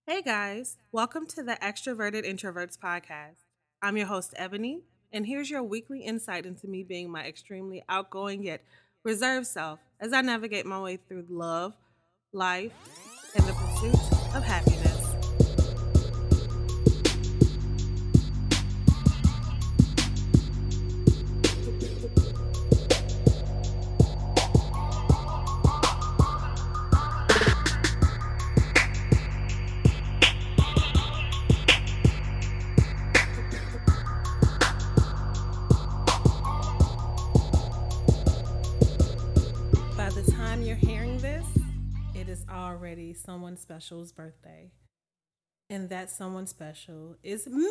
Hey guys, welcome to the Extroverted Introverts podcast. I'm your host, Ebony, and here's your weekly insight into me being my extremely outgoing yet reserved self as I navigate my way through love, life, and the pursuit of happiness. By the time you're hearing this, it is already someone special's birthday. And that someone special is me!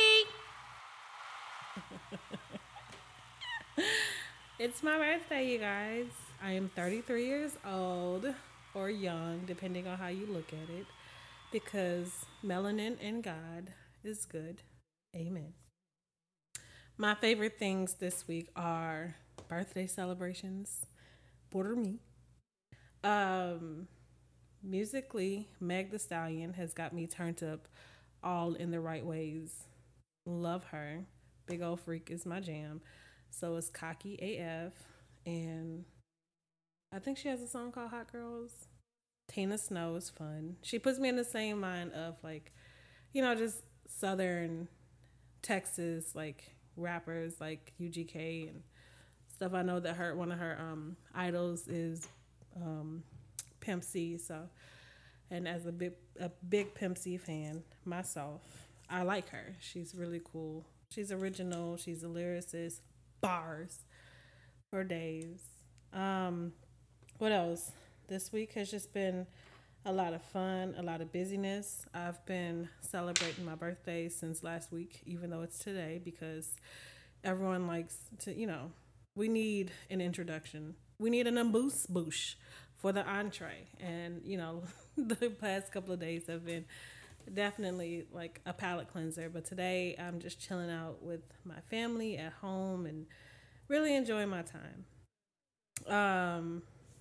It's my birthday, you guys. I am 33 years old or young, depending on how you look at it, because melanin in God is good. Amen. My favorite things this week are birthday celebrations, border me. Um, Musically, Meg the Stallion has got me turned up all in the right ways. Love her. Big old freak is my jam. So is Cocky AF. And I think she has a song called Hot Girls. Tina Snow is fun. She puts me in the same mind of like, just Southern Texas, like rappers like UGK and stuff. I know that one of her idols is um, Pimp C. So, and as a big Pimp C fan myself, I like her. She's really cool. She's original. She's a lyricist. Bars for days. Um, what else? This week has just been a lot of fun, a lot of busyness. I've been celebrating my birthday since last week, even though it's today, because everyone likes to, we need an introduction. We need an amuse bouche for the entree. And, the past couple of days have been definitely like a palate cleanser. But today I'm just chilling out with my family at home and really enjoying my time. Um,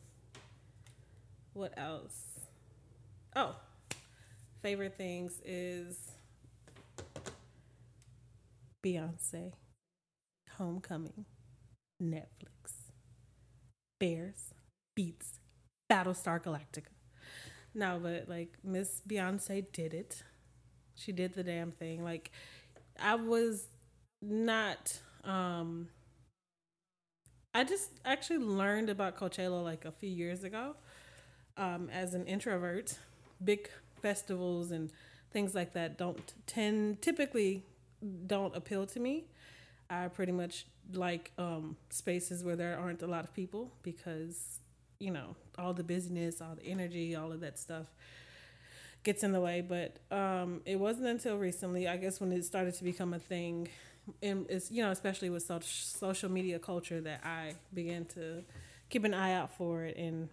what else? Oh, favorite things is Beyonce, Homecoming, Netflix, Bears, Beats, Battlestar Galactica. No, but like Miss Beyonce did it. She did the damn thing. Like I was not I just actually learned about Coachella like a few years ago as an introvert. Big festivals and things like that don't tend typically don't appeal to me. I pretty much like spaces where there aren't a lot of people because all the busyness, all the energy, all of that stuff gets in the way. But it wasn't until recently, I guess, when it started to become a thing, and it's especially with social media culture, that I began to keep an eye out for it. And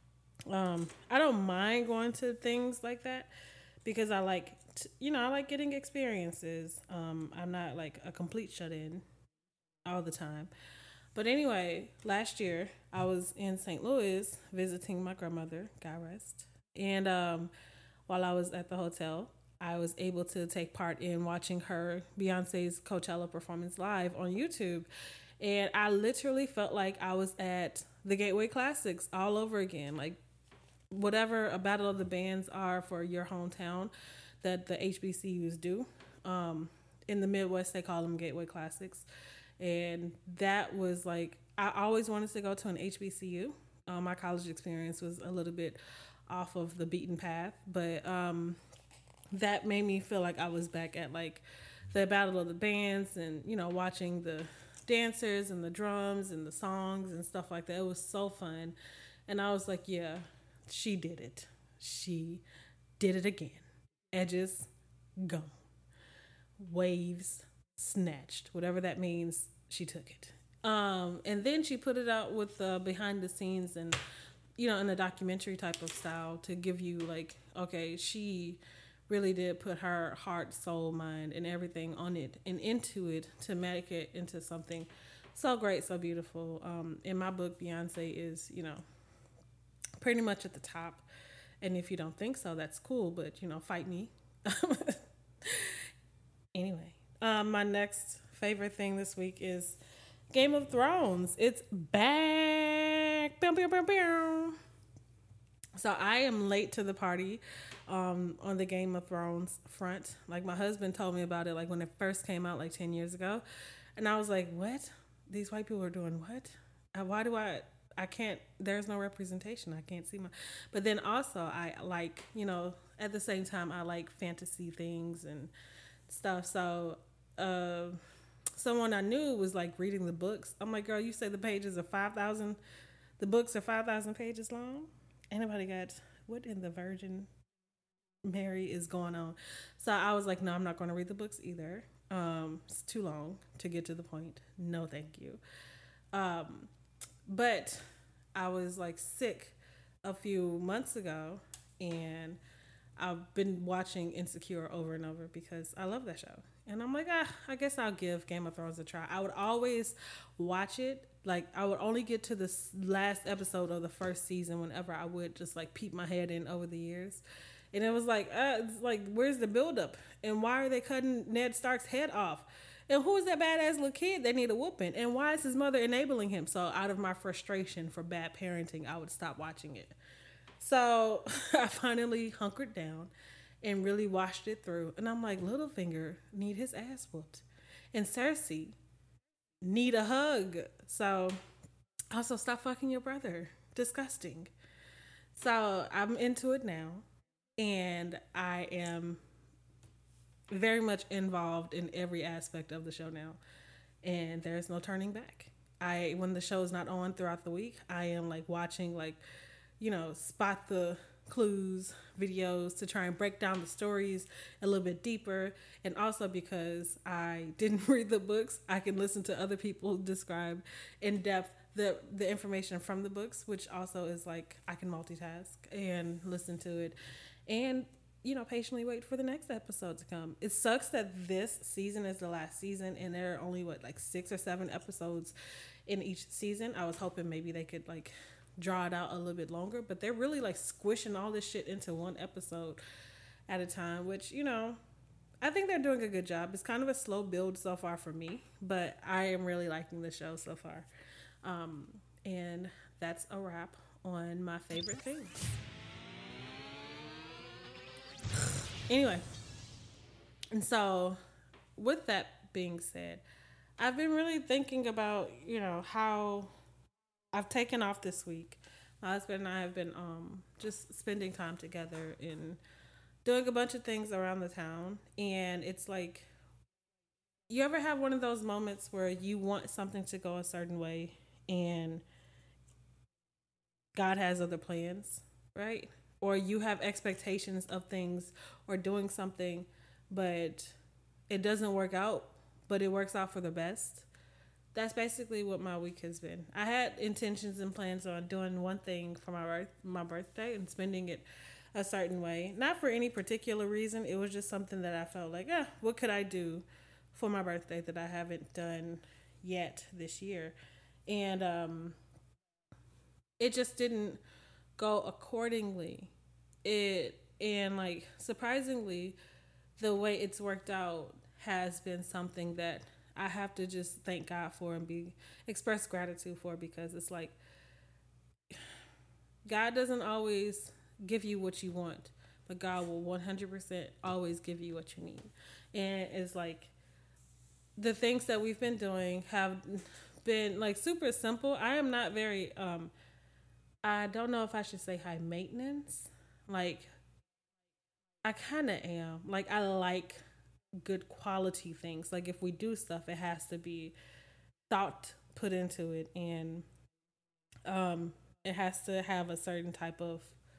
I don't mind going to things like that because I like I like getting experiences. I'm not like a complete shut in all the time. But anyway, last year I was in St. Louis visiting my grandmother, God rest. And while I was at the hotel, I was able to take part in watching her Beyonce's Coachella performance live on YouTube. And I literally felt like I was at the Gateway Classics all over again. Like whatever a battle of the bands are for your hometown that the HBCUs do. In the Midwest, they call them Gateway Classics. And that was like, I always wanted to go to an HBCU. My college experience was a little bit off of the beaten path, but that made me feel like I was back at like the battle of the bands and, watching the dancers and the drums and the songs and stuff like that. It was so fun. And I was like, yeah, she did it. She did it again. Edges gone. Waves snatched. Whatever that means, she took it. And then she put it out with behind the scenes and in a documentary type of style to give you like, okay, she really did put her heart, soul, mind, and everything on it and into it to make it into something so great, so beautiful. In my book, Beyonce is, pretty much at the top. And if you don't think so, that's cool, but fight me. Anyway, my next favorite thing this week is Game of Thrones. It's back. Bow, bow, bow, bow. So I am late to the party on the Game of Thrones front. Like my husband told me about it like when it first came out like 10 years ago. And I was like, what? These white people are doing what? Why do I can't, there's no representation. I can't see my, but then also I like, at the same time, I like fantasy things and stuff. So, someone I knew was like reading the books. I'm like, girl, you say the pages are 5,000, the books are 5,000 pages long? Anybody got, what in the Virgin Mary is going on? So I was like, no, I'm not going to read the books either. It's too long to get to the point. No, thank you. But I was like sick a few months ago, and I've been watching Insecure over and over because I love that show. And I'm like, I guess I'll give Game of Thrones a try. I would always watch it. Like, I would only get to the last episode of the first season whenever I would just like peep my head in over the years. And it was like, it's like, where's the buildup? And why are they cutting Ned Stark's head off? And who's that badass little kid that need a whooping? And why is his mother enabling him? So out of my frustration for bad parenting, I would stop watching it. So I finally hunkered down and really watched it through. And I'm like, Littlefinger need his ass whooped. And Cersei need a hug. So also stop fucking your brother. Disgusting. So I'm into it now. And I am very much involved in every aspect of the show now. And there's no turning back. When the show is not on throughout the week, I am like watching spot the clues videos to try and break down the stories a little bit deeper. And also because I didn't read the books, I can listen to other people describe in depth the information from the books, which also is like I can multitask and listen to it and patiently wait for the next episode to come. It sucks that this season is the last season and there are only 6 or 7 episodes in each season. I was hoping maybe they could draw it out a little bit longer, but they're really squishing all this shit into one episode at a time, which I think they're doing a good job. It's kind of a slow build so far for me, but I am really liking the show so far. And that's a wrap on my favorite things. Anyway, and so with that being said, I've been really thinking about, how I've taken off this week. My husband and I have been just spending time together and doing a bunch of things around the town. And it's like, you ever have one of those moments where you want something to go a certain way and God has other plans, right? Or you have expectations of things or doing something, but it doesn't work out, but it works out for the best. That's basically what my week has been. I had intentions and plans on doing one thing for my birthday and spending it a certain way. Not for any particular reason. It was just something that I felt like, what could I do for my birthday that I haven't done yet this year? And it just didn't go accordingly. Surprisingly, the way it's worked out has been something that I have to just thank God for and express gratitude for, because it's like God doesn't always give you what you want, but God will 100% always give you what you need. And it's like the things that we've been doing have been super simple. I am not very I don't know if I should say high maintenance. I kind of am. I like good quality things. If we do stuff, it has to be thought put into it, and it has to have a certain type of,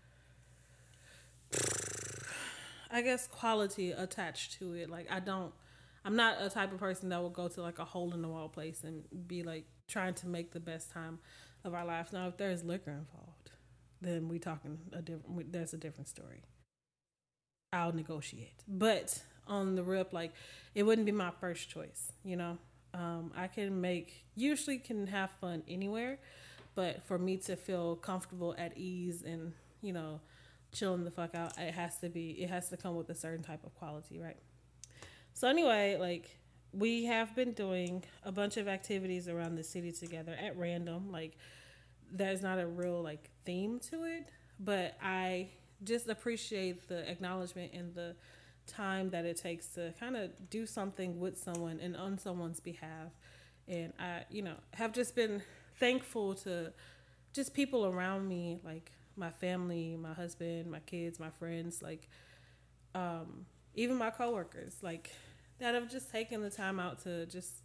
I guess, quality attached to it. I'm not a type of person that will go to a hole in the wall place and be trying to make the best time of our lives. Now, if there's liquor involved, then there's a different story. I'll negotiate. But on the rip, it wouldn't be my first choice, I usually can have fun anywhere, but for me to feel comfortable, at ease, and, chilling the fuck out. It has to come with a certain type of quality, right? So anyway, like we have been doing a bunch of activities around the city together at random. Like there's not a real like theme to it, but I just appreciate the acknowledgement and the time that it takes to kind of do something with someone and on someone's behalf. And I, have just been thankful to just people around me, like my family, my husband, my kids, my friends, like even my coworkers, like that have just taken the time out to just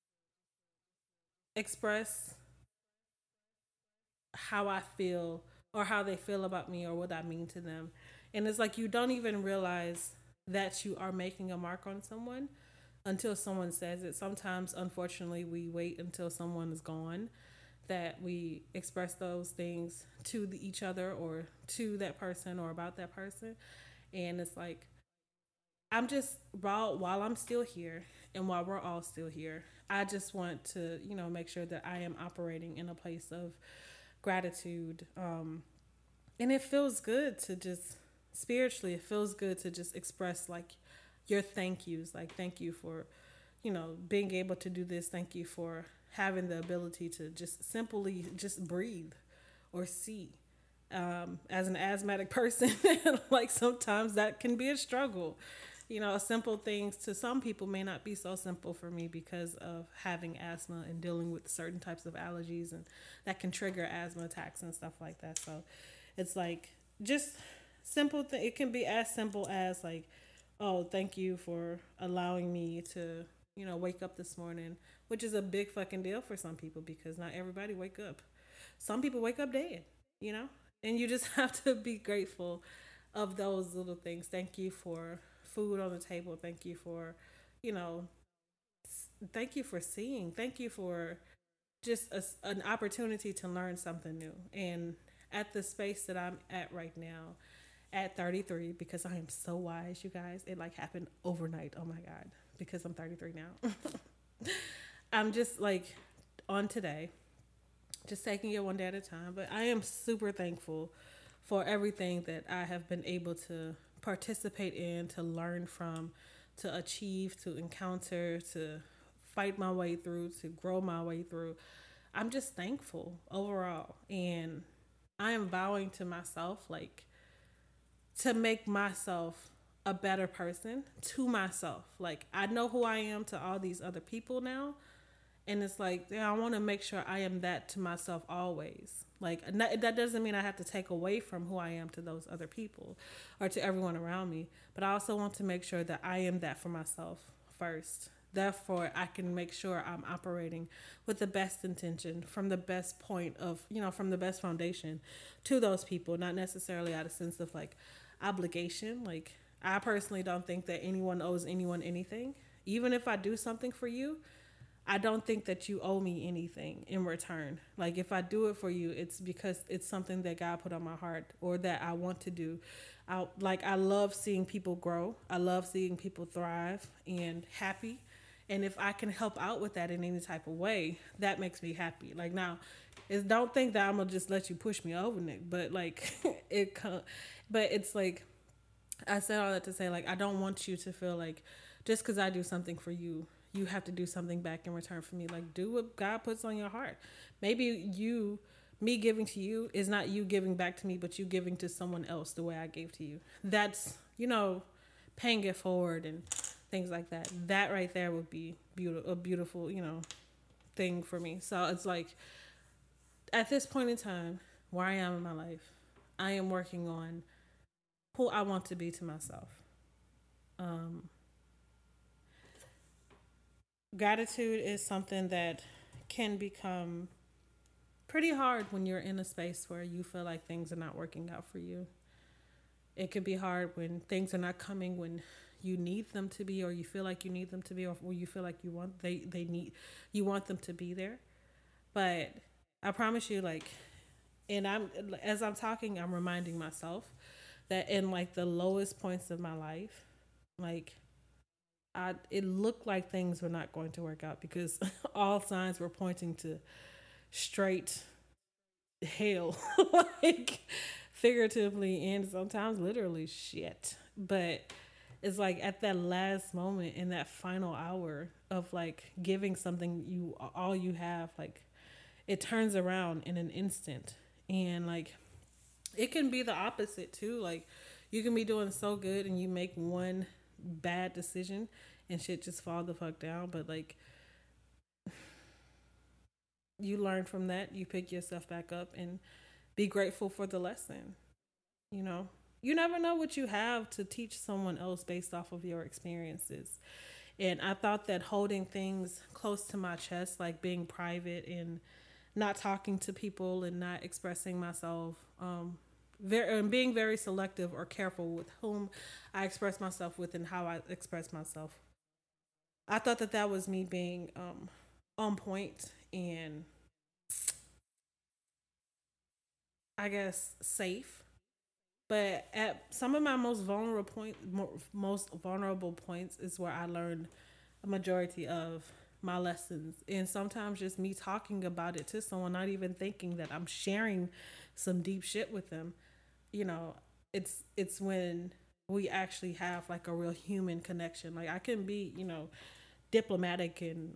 express how I feel or how they feel about me or what I mean to them. And it's like you don't even realize that you are making a mark on someone until someone says it. Sometimes, unfortunately, we wait until someone is gone that we express those things to each other or to that person or about that person. And it's like, I'm just, while I'm still here and while we're all still here, I just want to, make sure that I am operating in a place of gratitude. And it feels good to just, spiritually, it feels good to just express like your thank yous. Like, thank you for, being able to do this. Thank you for having the ability to just simply just breathe or see. As an asthmatic person, like sometimes that can be a struggle. Simple things to some people may not be so simple for me because of having asthma and dealing with certain types of allergies and that can trigger asthma attacks and stuff like that. So it's like just simple thing. It can be as simple as like, oh, thank you for allowing me to, wake up this morning, which is a big fucking deal for some people because not everybody wake up. Some people wake up dead, you know? And you just have to be grateful of those little things. Thank you for food on the table. Thank you for, you know, thank you for seeing. Thank you for just an opportunity to learn something new. And at the space that I'm at right now, at 33, because I am so wise, you guys, it like happened overnight. Oh my God, because I'm 33 now. I'm just like on today, just taking it one day at a time. But I am super thankful for everything that I have been able to participate in, to learn from, to achieve, to encounter, to fight my way through, to grow my way through. I'm just thankful overall. And I am vowing to myself, like, to make myself a better person to myself. Like, I know who I am to all these other people now, and it's like, yeah, I want to make sure I am that to myself always. Like, that doesn't mean I have to take away from who I am to those other people or to everyone around me, but I also want to make sure that I am that for myself first. Therefore, I can make sure I'm operating with the best intention, from the best point of, from the best foundation to those people, not necessarily out of sense of like obligation. Like, I personally don't think that anyone owes anyone anything. Even if I do something for you, I don't think that you owe me anything in return. Like, if I do it for you, it's because it's something that God put on my heart or that I want to do. I love seeing people grow. I love seeing people thrive and happy. And if I can help out with that in any type of way, that makes me happy. Like, now, don't think that I'm gonna just let you push me over, Nick. But like, but it's like, I said all that to say, like, I don't want you to feel like just because I do something for you, you have to do something back in return for me. Like, do what God puts on your heart. Maybe me giving to you is not you giving back to me, but you giving to someone else the way I gave to you. That's, paying it forward and things like that. That right there would be a beautiful, thing for me. So it's like, at this point in time, where I am in my life, I am working on who I want to be to myself. Um, Gratitude is something that can become pretty hard when you're in a space where you feel like things are not working out for you. It can be hard when things are not coming when you need them to be, or you feel like you need them to be, or you feel like you want them to be there. But I promise you, like, and as I'm talking, I'm reminding myself that in like the lowest points of my life, like, it looked like things were not going to work out because all signs were pointing to straight hell. Like, figuratively and sometimes literally shit. But it's like at that last moment in that final hour of like giving something you all you have, like it turns around in an instant. And like it can be the opposite too. Like you can be doing so good and you make one bad decision and shit just fall the fuck down. But like you learn from that, you pick yourself back up and be grateful for the lesson. You know, you never know what you have to teach someone else based off of your experiences. And I thought that holding things close to my chest, like being private and not talking to people and not expressing myself, and being very selective or careful with whom I express myself with and how I express myself. I thought that that was me being on point and I guess safe. But at some of my most vulnerable points is where I learned a majority of my lessons. And sometimes just me talking about it to someone, not even thinking that I'm sharing some deep shit with them. You know, it's when we actually have like a real human connection. Like I can be, diplomatic and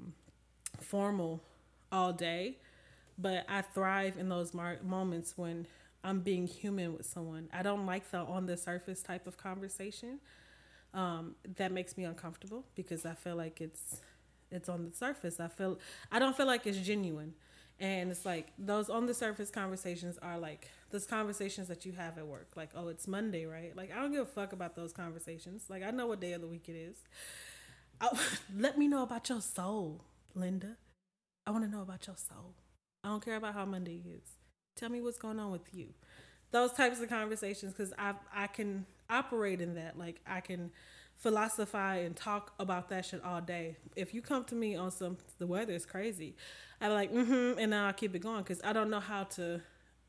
formal all day, but I thrive in those moments when I'm being human with someone. I don't like the on the surface type of conversation. That makes me uncomfortable because I feel like it's on the surface. I don't feel like it's genuine. And it's like those on the surface conversations are like those conversations that you have at work. Like, oh, it's Monday, right? Like, I don't give a fuck about those conversations. Like, I know what day of the week it is. Oh, let me know about your soul, Linda. I want to know about your soul. I don't care about how Monday is. Tell me what's going on with you. Those types of conversations, because I can operate in that. Like I can philosophize and talk about that shit all day. If you come to me on some the weather is crazy, I'm like and then I'll keep it going because I don't know how to.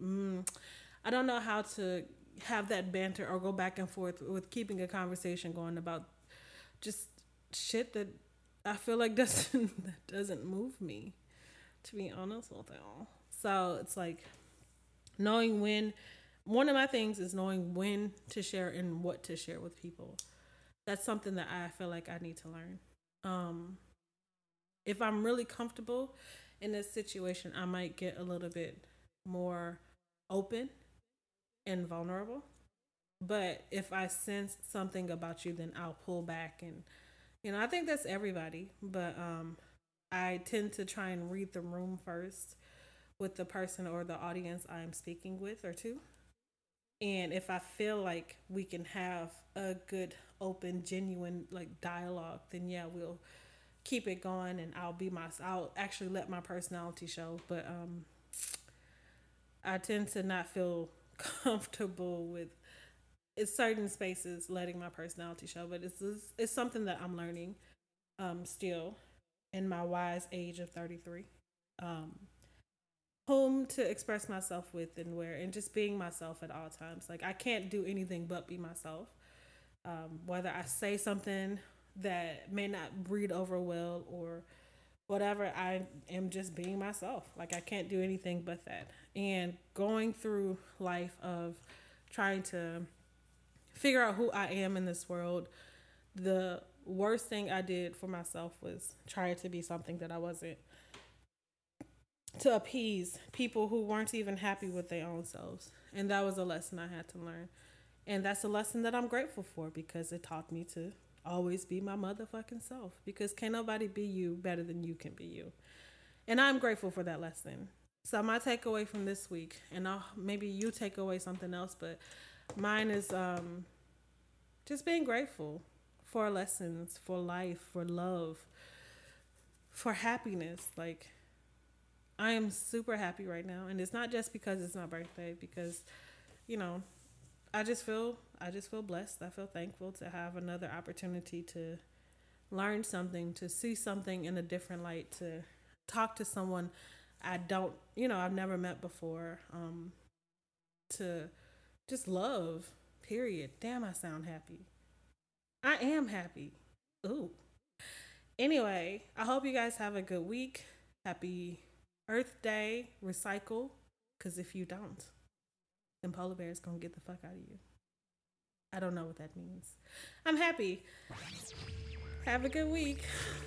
I don't know how to have that banter or go back and forth with keeping a conversation going about just shit that I feel like doesn't move me, to be honest with you. So it's like knowing when one of my things is knowing when to share and what to share with people. That's something that I feel like I need to learn. Um, if I'm really comfortable in this situation, I might get a little bit more open and vulnerable. But if I sense something about you, then I'll pull back. And, I think that's everybody. But I tend to try and read the room first with the person or the audience I'm speaking with or to. And if I feel like we can have a good, open, genuine like dialogue, then yeah, we'll keep it going and I'll actually let my personality show. But I tend to not feel comfortable with certain spaces letting my personality show, but it's something that I'm learning still in my wise age of 33. Um, whom to express myself with and where, and just being myself at all times. Like I can't do anything but be myself. Whether I say something that may not read over well or whatever, I am just being myself. Like I can't do anything but that. And going through life of trying to figure out who I am in this world, the worst thing I did for myself was try to be something that I wasn't, to appease people who weren't even happy with their own selves. And that was a lesson I had to learn. And that's a lesson that I'm grateful for because it taught me to always be my motherfucking self. Because can't nobody be you better than you can be you. And I'm grateful for that lesson. So my takeaway from this week, and maybe you take away something else, but mine is just being grateful for lessons, for life, for love, for happiness. Like I am super happy right now, and it's not just because it's my birthday. Because, you know, I just feel blessed. I feel thankful to have another opportunity to learn something, to see something in a different light, to talk to someone I've never met before. To just love. Period. Damn, I sound happy. I am happy. Ooh. Anyway, I hope you guys have a good week. Happy Earth Day. Recycle. Because if you don't, and polar bears gonna get the fuck out of you. I don't know what that means. I'm happy. Have a good week.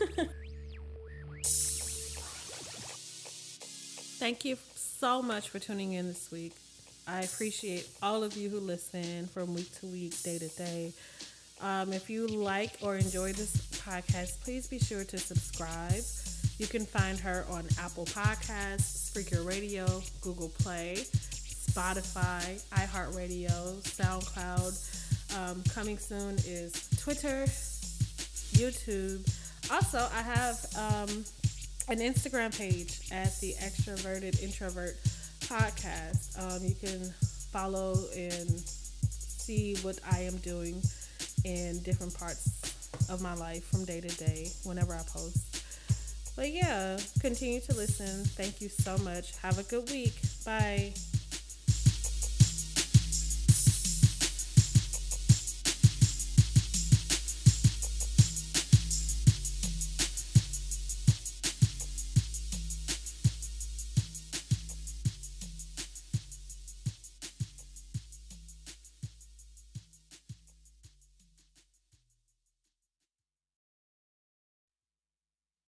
Thank you so much for tuning in this week. I appreciate all of you who listen from week to week, day to day. If you like or enjoy this podcast, please be sure to subscribe. You can find her on Apple Podcasts, Spreaker Radio, Google Play, Spotify, iHeartRadio, SoundCloud. Coming soon is Twitter, YouTube. Also, I have an Instagram page at the Extroverted Introvert Podcast. You can follow and see what I am doing in different parts of my life from day to day whenever I post. But yeah, continue to listen. Thank you so much. Have a good week. Bye.